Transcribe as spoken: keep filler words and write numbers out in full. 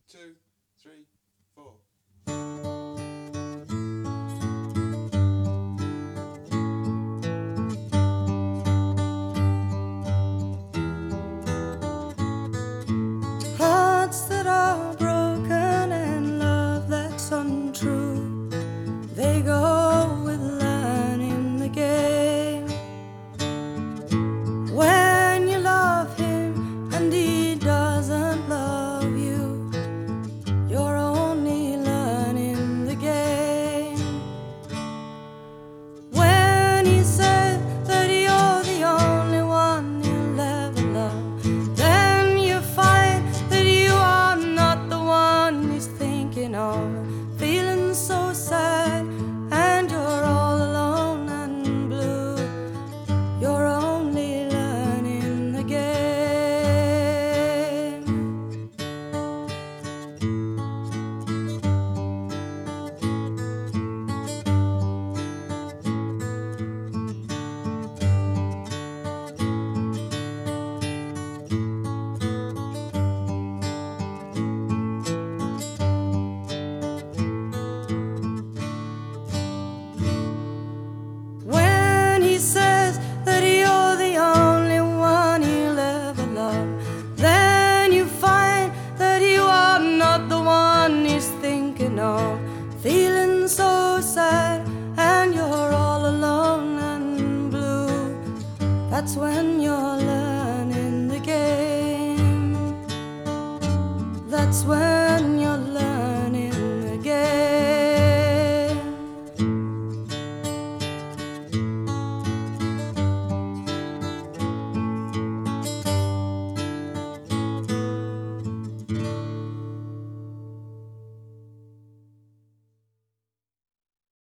two, three, four. Hearts that are broken and love that's untrue, they go with learning the game. When you love him and he doesn't love you, you're only learning the game. When he said that you're the only one he'll ever love, then you find that you are not the one he's thinking of. Feeling so sad and you're all alone and blue, you're only learning the game. When he says that you're the only one he'll ever love, then you find that you are not the one he's thinking of. Feeling so sad and you're all alone and blue, that's when you're learning the game. That's when you're